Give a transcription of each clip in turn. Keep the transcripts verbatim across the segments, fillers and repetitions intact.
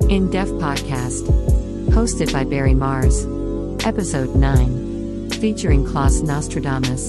In Depth Podcast, hosted by Barry Mars. Episode nine, featuring Klaus Nostradamus.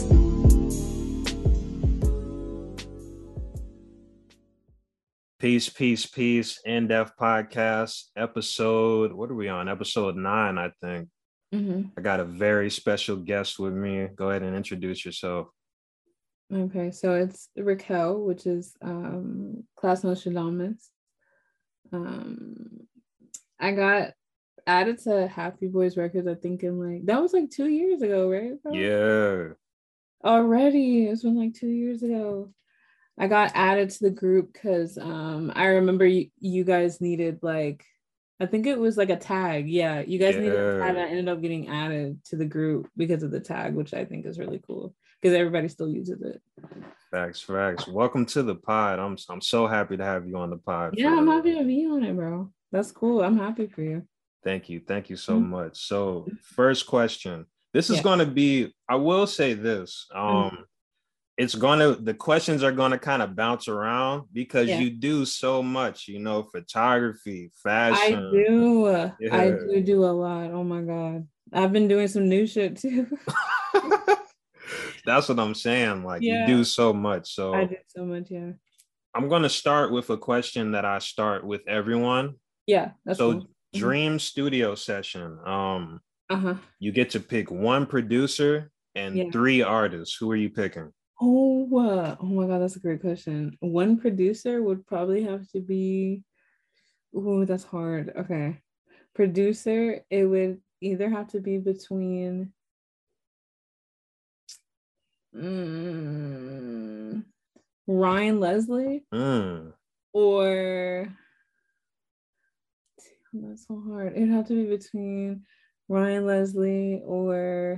Peace, peace, peace. In Depth Podcast, episode, what are we on? Episode nine, I think. Mm-hmm. I got a very special guest with me. Go ahead and introduce yourself. Okay, so it's Raquel, which is um, Klaus Nostradamus. Um, I got added to Happy Boys Records, I think, in like, that was like two years ago, right? Bro? Yeah. Already, it's been like two years ago. I got added to the group because um, I remember you, you guys needed like, I think it was like a tag. Yeah, you guys yeah. needed a tag. I ended up getting added to the group because of the tag, which I think is really cool because everybody still uses it. Facts, facts. Welcome to the pod. I'm I'm so happy to have you on the pod. Yeah, I'm happy to be on it, bro. That's cool. I'm happy for you. Thank you. Thank you so Mm-hmm. much. So first question. This is Yeah. going to be, I will say this. Um, Mm-hmm. It's going to, the questions are going to kind of bounce around because Yeah. you do so much, you know, photography, fashion. I do. Yeah. I do do a lot. Oh my God. I've been doing some new shit too. That's what I'm saying. Like Yeah. you do so much. So I do so much. Yeah. I'm going to start with a question that I start with everyone. Yeah. That's so cool. Dream studio session. Um, Uh-huh. You get to pick one producer and Yeah. three artists. Who are you picking? Oh, uh, oh my God, that's a great question. One producer would probably have to be, oh, that's hard. Okay. Producer, it would either have to be between mm, Ryan Leslie Mm. or, damn, that's so hard. It'd have to be between Ryan Leslie or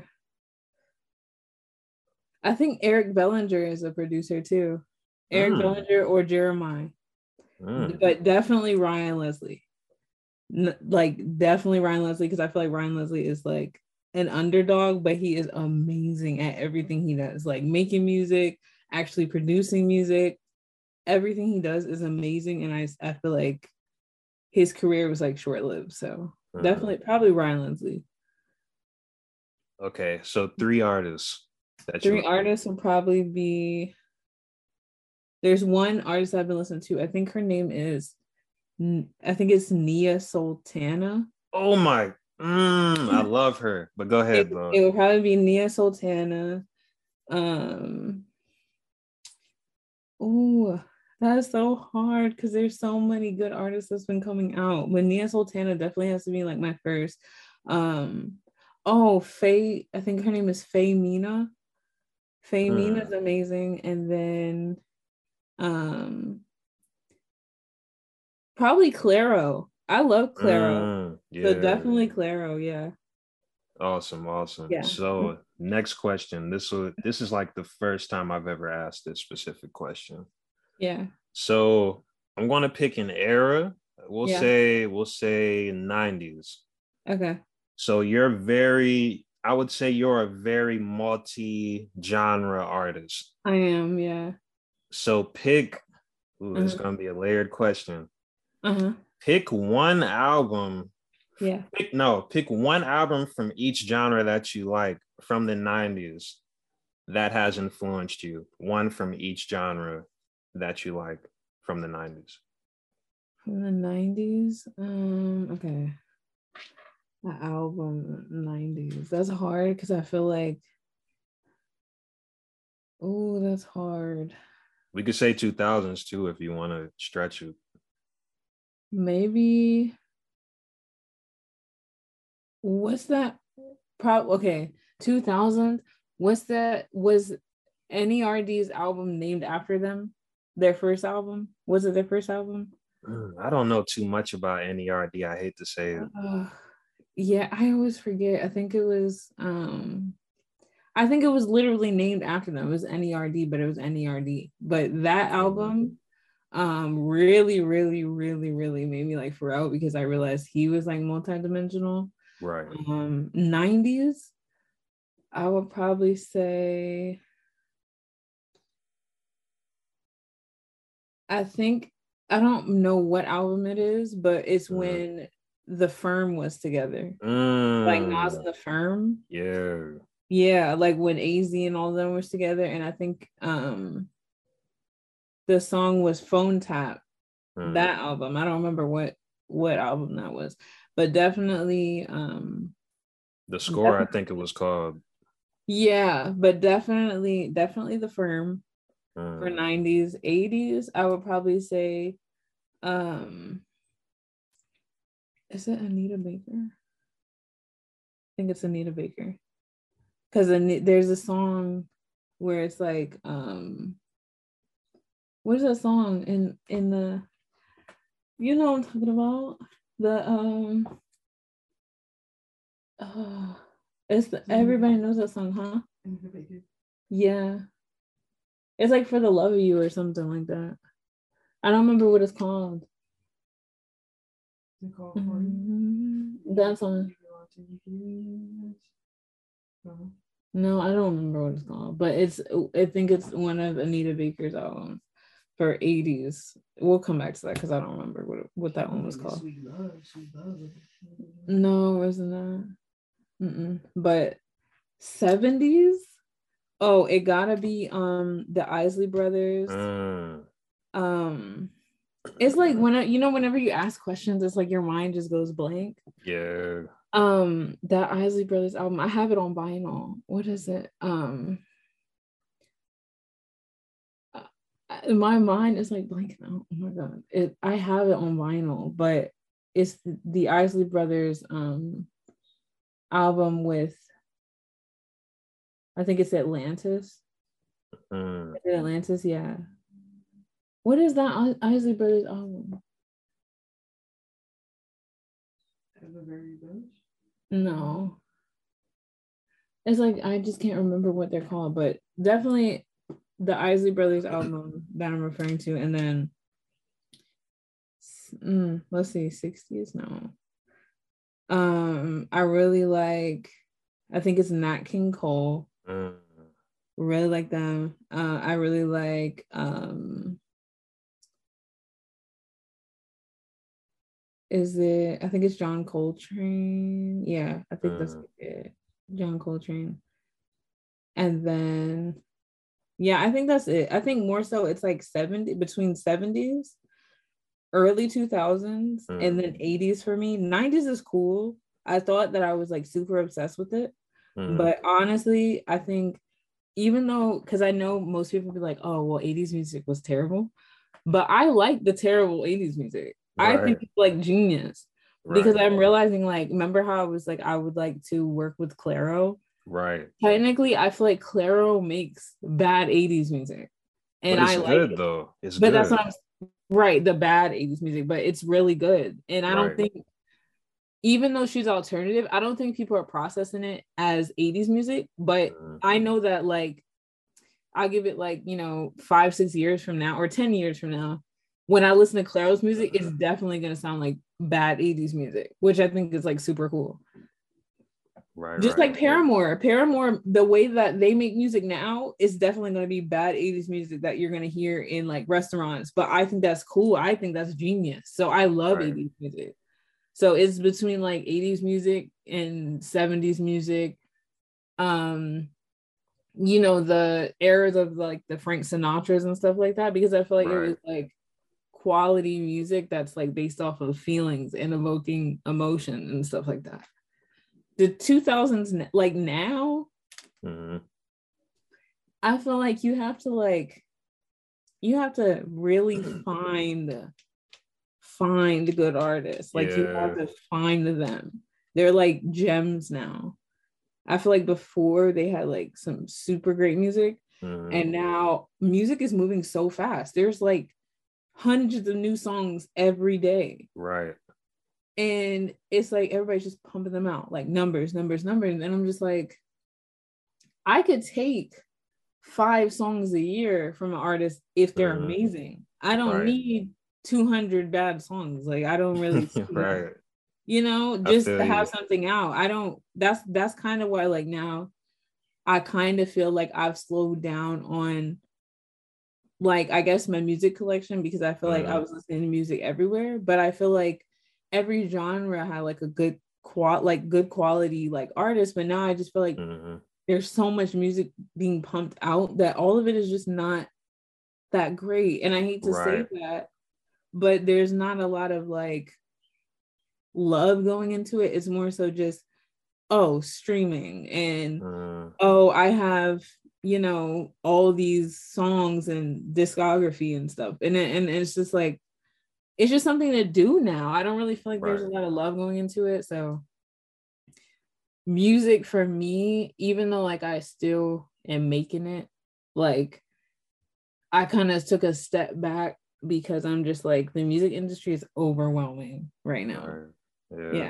I think Eric Bellinger is a producer too. Eric Mm. Bellinger or Jeremiah. Mm. But definitely Ryan Leslie. N- like definitely Ryan Leslie, because I feel like Ryan Leslie is like an underdog, but he is amazing at everything he does. Like making music, actually producing music. Everything he does is amazing. And I, I feel like his career was like short-lived. So Mm. definitely probably Ryan Leslie. Okay, so three artists. That Three you artists would probably be, there's one artist I've been listening to. I think her name is, I think it's Nia Sultana. Oh my, mm, I love her. But go ahead, It, though. it would probably be Nia Sultana. Um, oh, that's so hard because there's so many good artists that's been coming out. But Nia Sultana definitely has to be like my first. Um, oh, Faye, I think her name is Faye Mina. Faye Mm. Mina is amazing. And then um probably Claro. I love Claro. Mm, yeah. So definitely Claro, yeah. Awesome, awesome. Yeah. So next question. This will this is like the first time I've ever asked this specific question. Yeah. So I'm gonna pick an era. We'll Yeah. say we'll say nineties. Okay. So you're very, I would say you're a very multi-genre artist. I am, yeah. So pick, ooh, it's Uh-huh. gonna be a layered question. Uh-huh. Pick one album. Yeah. Pick no, pick one album from each genre that you like from the nineties that has influenced you. One from each genre that you like from the nineties. From the nineties. Um, okay. The album nineties. That's hard because I feel like, oh, that's hard. We could say two thousands too if you want to stretch it. Maybe what's that? Pro okay, two thousand. What's that? Was N E R D's album named after them? Their first album? Was it their first album? Mm, I don't know too much about N E R D. I hate to say it. Uh, yeah, I always forget. I think it was um I think it was literally named after them. It was N E R D, but it was N E R D. But that album um really, really, really, really made me like Pharrell because I realized he was like multidimensional. Right. Um, nineties, I would probably say, I think I don't know what album it is, but it's Mm. when The Firm was together. Mm. Like Nas and The Firm. Yeah. Yeah, like when A Z and all of them was together. And I think um the song was Phone Tap. Mm. That album. I don't remember what what album that was, but definitely um The Score, definitely, I think it was called. yeah, but definitely, definitely The Firm Mm. for nineties. eighties, I would probably say um is it Anita Baker? I think it's Anita Baker. Because there's a song where it's like, um, what is that song in in the, you know what I'm talking about? The um, uh, it's the, everybody knows that song, huh? Yeah, it's like For the Love of You or something like that. I don't remember what it's called. Mm-hmm. That song. No, I don't remember what it's called, but it's I think it's one of Anita Baker's albums for eighties. We'll come back to that because I don't remember what what that one was called. Sweet Love, Sweet Love. No, it wasn't that. Mm-mm. But seventies. Oh, it gotta be um the Isley Brothers. Mm. Um, it's like when I, you know whenever you ask questions, it's like your mind just goes blank. Yeah. Um, that Isley Brothers album, I have it on vinyl. What is it? Um, uh, my mind is like blanking out. Oh my god, it. I have it on vinyl, but it's the, the Isley Brothers um album with, I think it's Atlantis. Mm. Is it Atlantis? Yeah. What is that Isley Brothers album? No. It's like I just can't remember what they're called, but definitely the Isley Brothers album that I'm referring to, and then mm, let's see, sixties. No, um, I really like. I think it's Nat King Cole. Mm. Really like them. Uh, I really like. Um, is it? I think it's John Coltrane. Yeah, I think mm. that's it. John Coltrane. And then, yeah, I think that's it. I think more so it's like seventy, between seventies, early two thousands, mm. and then eighties for me. nineties is cool. I thought that I was like super obsessed with it. Mm. But honestly, I think even though, because I know most people be like, oh, well, eighties music was terrible. But I like the terrible eighties music. Right. I think it's like genius. Right. Because I'm realizing, like, remember how I was like, I would like to work with Clairo? Right. Technically, I feel like Clairo makes bad eighties music. And but it's I like good it. though. It's but good. That's what I'm right, the bad eighties music, but it's really good. And I right. don't think, even though she's alternative, I don't think people are processing it as eighties music. But mm-hmm. I know that, like, I'll give it like, you know, five, six years from now or ten years from now, when I listen to Clairo's music, it's definitely going to sound like bad eighties music, which I think is like super cool. Right. Just right. like Paramore. Paramore, the way that they make music now is definitely going to be bad eighties music that you're going to hear in like restaurants. But I think that's cool. I think that's genius. So I love right. eighties music. So it's between like eighties music and seventies music. Um, you know, the eras of like the Frank Sinatras and stuff like that, because I feel like right. it was like quality music that's like based off of feelings and evoking emotion and stuff like that. The two thousands, like now, mm-hmm. I feel like you have to like, you have to really find, find good artists. Like yeah. you have to find them. They're like gems now. I feel like before they had like some super great music, mm-hmm. and now music is moving so fast. There's like hundreds of new songs every day. Right. And it's like everybody's just pumping them out, like numbers, numbers, numbers. And I'm just like, I could take five songs a year from an artist if they're mm-hmm. amazing. I don't right. need two hundred bad songs. Like, I don't really see right. that. You know, just to have you. something out. I don't, that's, that's kind of why, like, now I kind of feel like I've slowed down on like I guess my music collection, because I feel like I Mm, was listening to music everywhere, but I feel like every genre had like a good qual like good quality like artist, but now I just feel like mhm. there's so much music being pumped out that all of it is just not that great. And I hate to say Right. that, but there's not a lot of like love going into it. It's more so just, oh, streaming, and Mm, oh, I have, you know, all these songs and discography and stuff. And, it, and it's just like, it's just something to do now. I don't really feel like there's right. a lot of love going into it. So music for me, even though like I still am making it, like I kind of took a step back because I'm just like, the music industry is overwhelming right now. Right. Yeah. Yeah.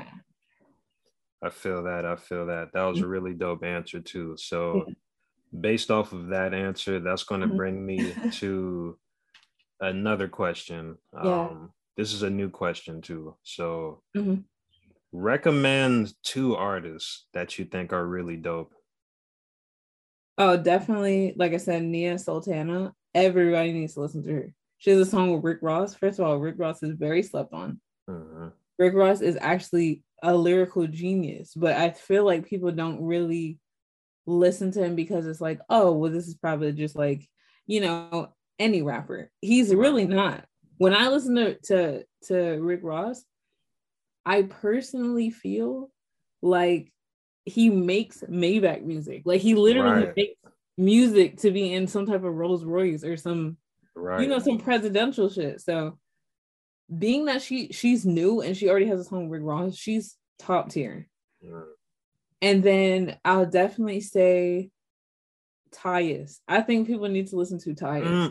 I feel that. I feel that. That was a really dope answer too. Yeah. So based off of that answer, that's going to bring me to another question. Yeah. Um, this is a new question too. So Mhm. recommend two artists that you think are really dope. Oh, definitely. Like I said, Nia Sultana. Everybody needs to listen to her. She has a song with Rick Ross. First of all, Rick Ross is very slept on. Mhm. Rick Ross is actually a lyrical genius, but I feel like people don't really listen to him because it's like, oh, well, this is probably just like, you know, any rapper. He's Right. really not. When I listen to to, to Rick Ross, I personally feel like he makes Maybach music. Like he literally Right. makes music to be in some type of Rolls Royce or some, you Right. know, some presidential shit. So being that she she's new and she already has a song with Rick Ross, she's top tier. Mm. And then I'll definitely say Tyus. I think people need to listen to Tyus. Mm.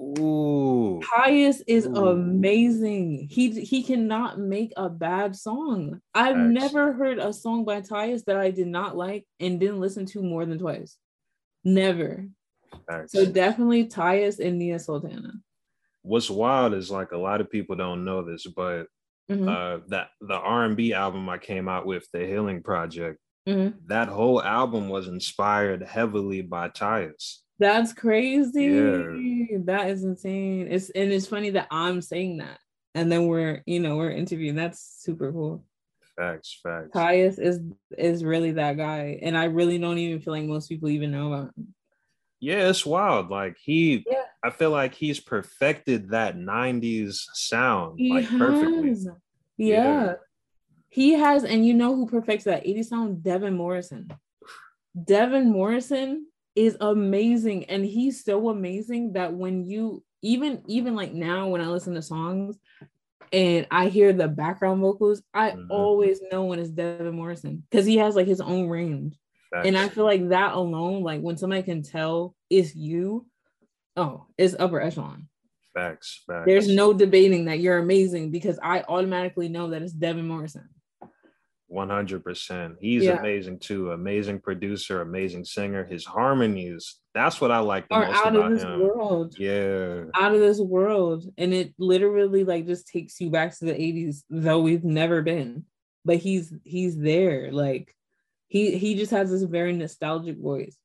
Ooh. Tyus is Ooh. amazing. He he cannot make a bad song. I've Facts. never heard a song by Tyus that I did not like and didn't listen to more than twice. Never. So Facts. definitely Tyus and Nia Sultana. What's wild is like a lot of people don't know this, but Mm-hmm. uh that the R and B album I came out with, The Healing Project, Mm-hmm. that whole album was inspired heavily by Tyus. That's Yeah, crazy. That is insane. It's and it's funny that I'm saying that. And then we're, you know, we're interviewing. That's super cool. facts, facts. Tyus is is really that guy. And I really don't even feel like most people even know about him. Yeah, it's wild. Like he, Yeah. I feel like he's perfected that nineties sound He like perfectly. has. Yeah, Yeah. He has, and you know who perfects that eighties sound? Devin Morrison. Devin Morrison is amazing. And he's so amazing that when you even even like now when I listen to songs and I hear the background vocals, I hmm, always know when it's Devin Morrison because he has like his own range. And I facts, feel like that alone, like when somebody can tell it's you, oh, it's upper echelon. facts, There's facts. no debating that you're amazing because I automatically know that it's Devin Morrison. one hundred percent. He's Yeah. amazing too. Amazing producer, amazing singer. His harmonies, that's what I like the Are most out of about this him. world. Yeah, Out of this world. And it literally like just takes you back to the eighties, though we've never been. But he's he's there. Like he he just has this very nostalgic voice.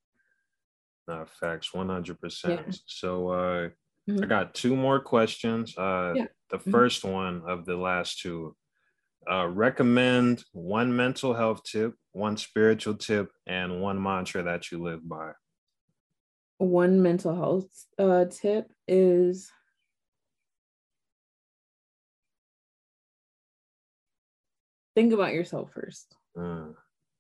no, facts, Yeah. one hundred percent. So uh I Mhm. got two more questions. Uh Yeah. the Mhm. first one of the last two. Uh recommend one mental health tip, one spiritual tip, and one mantra that you live by. One mental health uh tip is think about yourself first. Mm,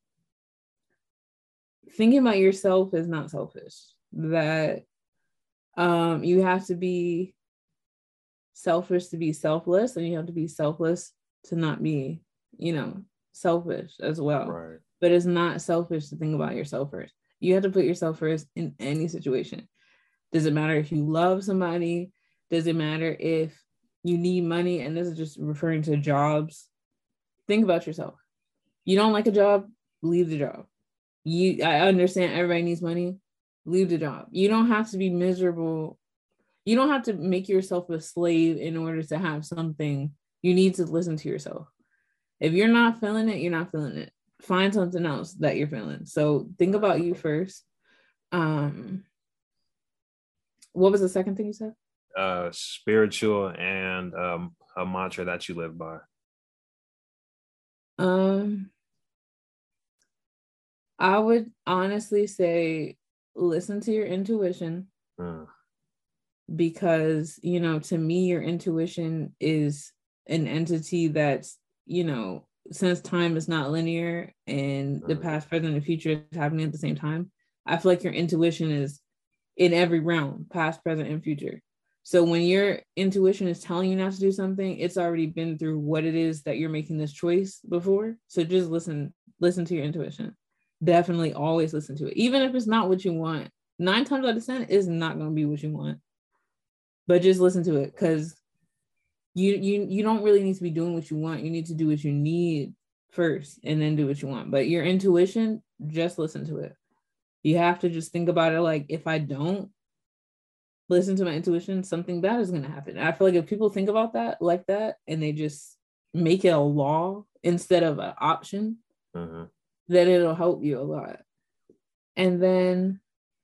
Thinking about yourself is not selfish. That um you have to be selfish to be selfless, and you have to be selfless to not be, you know, selfish as well. right. But it's not selfish to think about yourself first. You have to put yourself first in any situation. Does it matter if you love somebody? Does it matter if you need money? And this is just referring to jobs. Think about yourself. You don't like a job, leave the job. You I understand everybody needs money, leave the job. You don't have to be miserable. You don't have to make yourself a slave in order to have something. You need to listen to yourself. If you're not feeling it, you're not feeling it. Find something else that you're feeling. So think about you first. Um, What was the second thing you said? Uh, spiritual and um, a mantra that you live by. Um, I would honestly say listen to your intuition. Mm. Because, you know, to me, your intuition is an entity that's, you know, since time is not linear and the past, present, and future is happening at the same time, I feel like your intuition is in every realm, past, present, and future. So when your intuition is telling you not to do something, it's already been through what it is that you're making this choice before. So just listen, listen to your intuition. Definitely always listen to it. Even if it's not what you want, nine times out of ten is not going to be what you want. But just listen to it, because you you you don't really need to be doing what you want. You need to do what you need first and then do what you want. But your intuition, just listen to it. You have to just think about it like, if I don't listen to my intuition, something bad is going to happen. I feel like if people think about that like that and they just make it a law instead of an option, mm-hmm. then it'll help you a lot. And then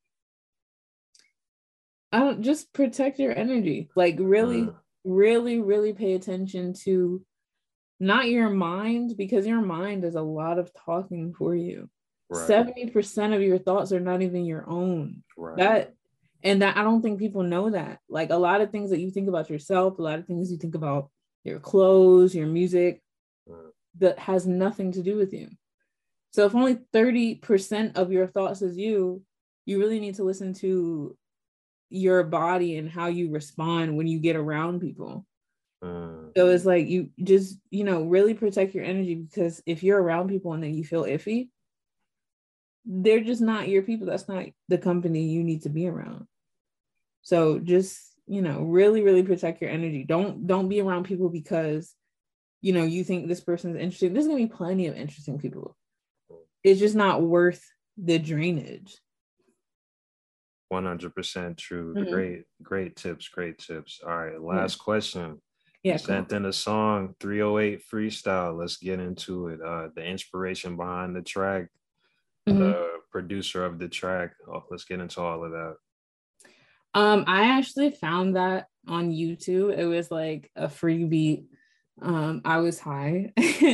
I don't just protect your energy. Like really, uh, really, really pay attention to not your mind, because your mind does a lot of talking for you. Right. seventy percent of your thoughts are not even your own. Right. That and that I don't think people know that. Like a lot of things that you think about yourself, a lot of things you think about your clothes, your music, uh, that has nothing to do with you. So if only thirty percent of your thoughts is you, you really need to listen to your body and how you respond when you get around people. Uh, so it's like you just, you know, really protect your energy, because if you're around people and then you feel iffy, they're just not your people. That's not the company you need to be around. So just, you know, really, really protect your energy. Don't don't be around people because, you know, you think this person is interesting. There's gonna be plenty of interesting people. It's just not worth the drainage. one hundred percent true. Mm-hmm. Great, great tips, great tips. All right, last yeah. question. Yeah, you sent in a song, three oh eight Freestyle. Let's get into it. Uh, the inspiration behind the track, mm-hmm. the producer of the track. Oh, let's get into all of that. Um, I actually found that on YouTube. It was like a free beat. Um, I was high.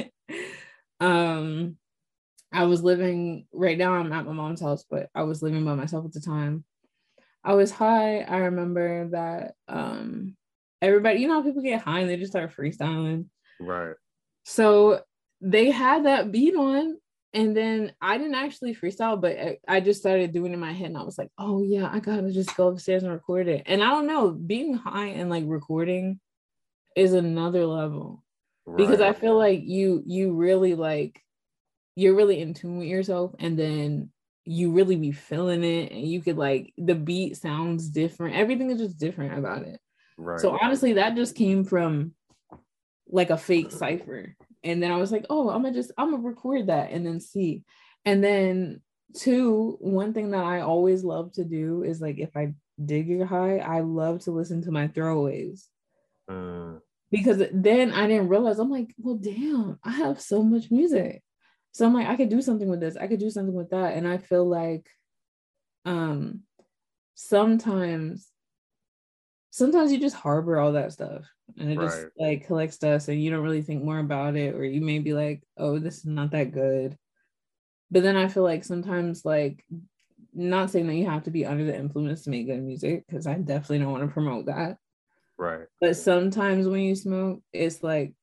um, I was living, right now I'm at my mom's house, but I was living by myself at the time. I was high. I remember that um, everybody, you know, people get high and they just start freestyling. Right. So they had that beat on, and then I didn't actually freestyle, but I, I just started doing it in my head, and I was like, oh yeah, I gotta just go upstairs and record it. And I don't know, being high and like recording is another level. Right. Because I feel like you you really like, you're really in tune with yourself, and then you really be feeling it, and you could like, the beat sounds different. Everything is just different about it. Right. So honestly, that just came from like a fake cipher. And then I was like, oh, I'm gonna just, I'm gonna record that and then see. And then two, one thing that I always love to do is like, if I did get high, I love to listen to my throwaways. Uh. Because then I didn't realize, I'm like, well, damn, I have so much music. So I'm like, I could do something with this. I could do something with that. And I feel like um, sometimes, sometimes you just harbor all that stuff, and it right. just like collects dust, and you don't really think more about it. Or you may be like, oh, this is not that good. But then I feel like sometimes, like, not saying that you have to be under the influence to make good music, because I definitely don't want to promote that. Right. But sometimes when you smoke, it's like,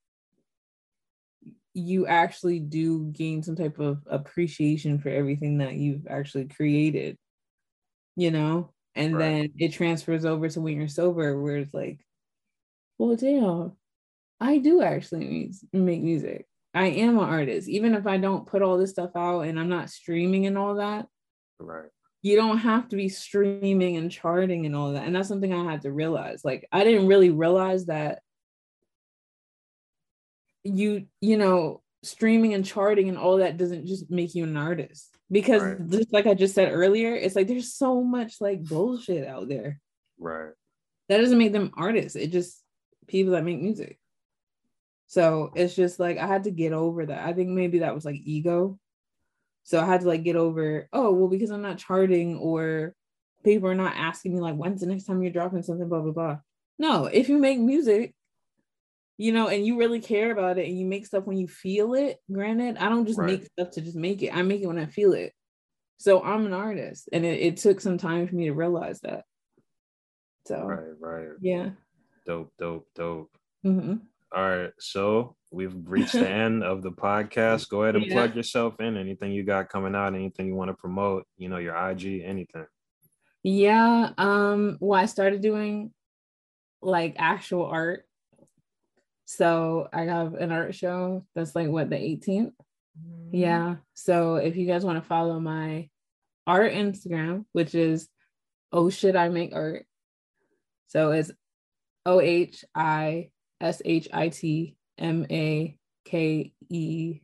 you actually do gain some type of appreciation for everything that you've actually created, you know? And right. then it transfers over to when you're sober, where it's like, well, damn, I do actually make music. I am an artist. Even if I don't put all this stuff out and I'm not streaming and all that, right? You don't have to be streaming and charting and all that. And that's something I had to realize. Like, I didn't really realize that you, you know, streaming and charting and all that doesn't just make you an artist. Because right. just like I just said earlier, it's like there's so much like bullshit out there. Right. That doesn't make them artists. It just people that make music. So it's just like I had to get over that. I think maybe that was like ego. So I had to like get over, oh, well, because I'm not charting or people are not asking me like, when's the next time you're dropping something, blah, blah, blah. No, if you make music, you know, and you really care about it and you make stuff when you feel it, granted, I don't just right. make stuff to just make it. I make it when I feel it. So I'm an artist, and it, it took some time for me to realize that. So, right, right. Yeah. Dope, dope, dope. Mm-hmm. All right. So we've reached the end of the podcast. Go ahead and yeah. plug yourself in. Anything you got coming out, anything you want to promote, you know, your I G, anything. Yeah. Um, well, I started doing like actual art. So I have an art show that's like what, the eighteenth? Mm-hmm. Yeah. So if you guys want to follow my art Instagram, which is Oh Should I Make Art. So it's O H I S H I T M A K E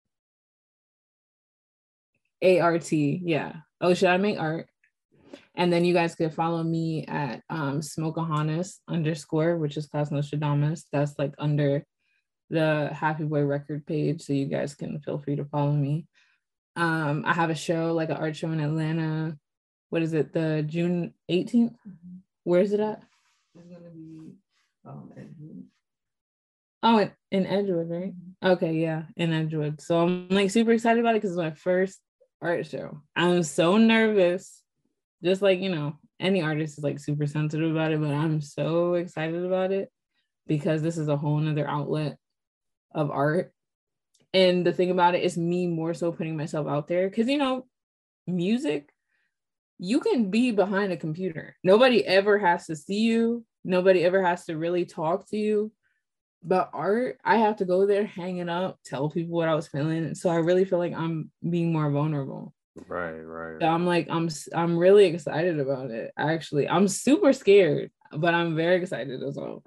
A R T. Yeah. Oh, Should I Make Art? And then you guys could follow me at um, Smokeahonis underscore, which is Class Nostradamus. That's like under the Happy Boy record page. So you guys can feel free to follow me. Um, I have a show, like an art show in Atlanta. What is it? The June eighteenth? Mm-hmm. Where is it at? It's going to be um, Edgewood. Oh, in, in Edgewood, right? Mm-hmm. Okay, yeah, in Edgewood. So I'm like super excited about it because it's my first art show. I'm so nervous. Just like, you know, any artist is like super sensitive about it, but I'm so excited about it because this is a whole nother outlet of art. And the thing about it is me more so putting myself out there because, you know, music, you can be behind a computer. Nobody ever has to see you. Nobody ever has to really talk to you. But art, I have to go there, hang it up, tell people what I was feeling. So I really feel like I'm being more vulnerable. Right, right. So I'm like, I'm I'm really excited about it. Actually, I'm super scared, but I'm very excited as well.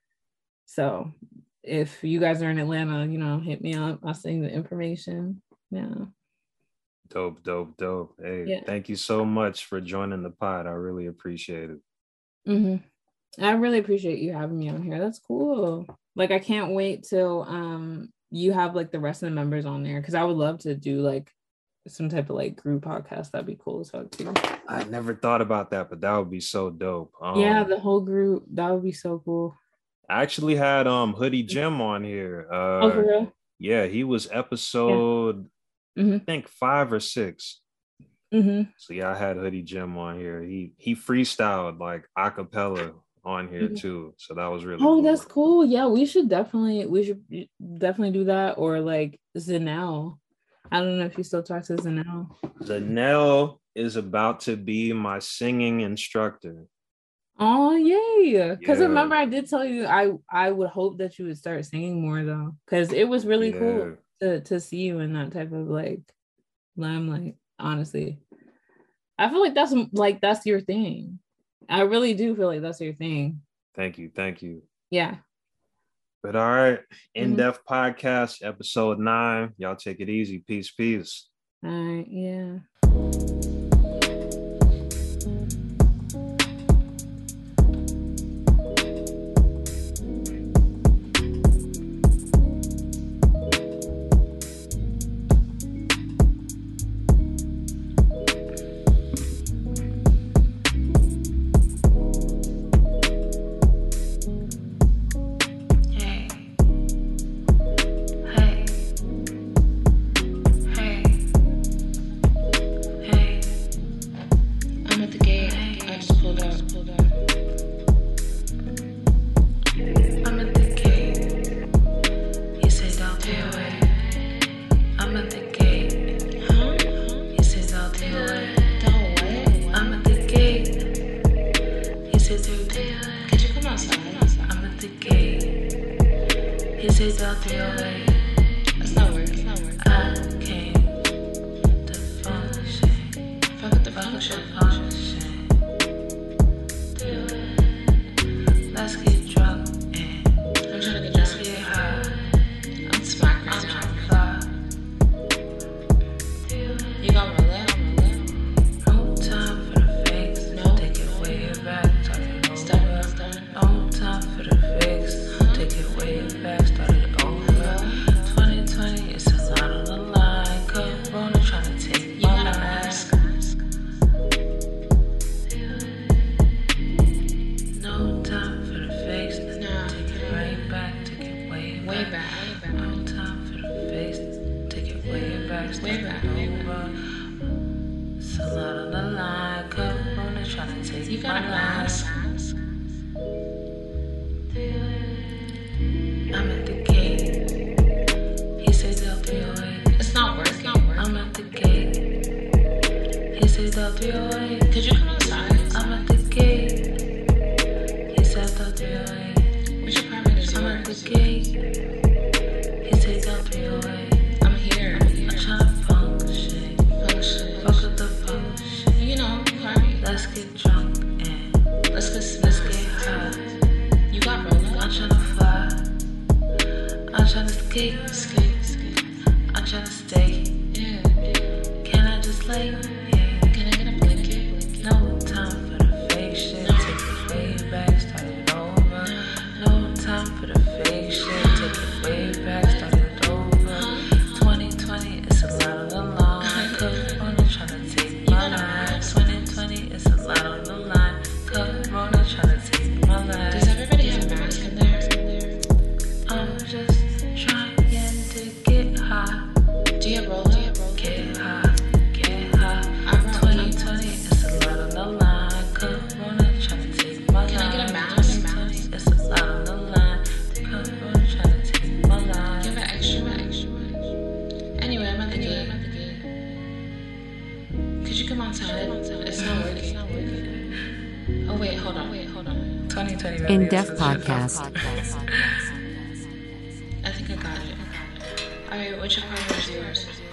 So if you guys are in Atlanta, you know, hit me up. I'll send you the information. Yeah. Dope, dope, dope. Hey, yeah. Thank you so much for joining the pod. I really appreciate it. Mm-hmm. I really appreciate you having me on here. That's cool. Like, I can't wait till um you have like the rest of the members on there because I would love to do like some type of like group podcast. That'd be cool as fuck too. I never thought about that, but that would be so dope. Um, yeah, the whole group. That would be so cool. I actually had um Hoodie Jim on here. Uh, oh, for real? Yeah, he was episode yeah. mm-hmm. I think five or six. Mm-hmm. So yeah, I had Hoodie Jim on here. He he freestyled like a cappella on here mm-hmm. too. So that was really oh, cool. That's cool. Yeah, we should definitely we should definitely do that, or like Zanel. I don't know if you still talk to Zanel. Zanel is about to be my singing instructor. Oh, yay. Because yeah. remember, I did tell you I, I would hope that you would start singing more, though. Because it was really yeah. cool to, to see you in that type of, like, limelight, honestly. I feel like that's, like, that's your thing. I really do feel like that's your thing. Thank you. Thank you. Yeah. But all right, In-Depth mm-hmm. Podcast, episode nine. Y'all take it easy. Peace, peace. All right, yeah. way back. No time for the face, take it way back, way back, way back. It's a lot on the line, Corona trying to take you got my a mask. I'm at the gate. He said they'll be away. It's not working. It's not working. I'm at the gate. He said they'll be away. Could you come outside? I'm at the gate. He said they'll be away. Which apartment is yours? I'm at the gate. He said they'll be away. I'm here. I'm here. I'm trying to function. Function. Fuck with the function. You know, party. Let's get drunk and let's get let's get high. You got roller? I'm trying to fly. I'm trying to skate, skate, skate. I'm trying to stay. Yeah, yeah. Can I just lay? Yeah. Can I get a blanket? No time for the fake shit. No. Take it way back, start it over. No time for the fake shit. Take it way back, start it over. twenty twenty, it's a lot on the line. Corona trying to take my life. twenty twenty, it's a lot on the line. Corona trying to take my life. Does everybody have a mask in there? I'm just trying to get high. Do you have roller? Get high, get high. twenty twenty, it's a lot on the line. Corona trying to take my life. Can I get a mask? twenty twenty, it's a lot on the line. Corona trying to take my life. Give an extra, extra. Anyway, I'm at the gate. I'm at the gate. Could you come outside? It's not working. It's not working. Oh wait, hold on. Wait, hold on. twenty twenty. In Depth Podcast. I think I got it. All right, which apartment is yours?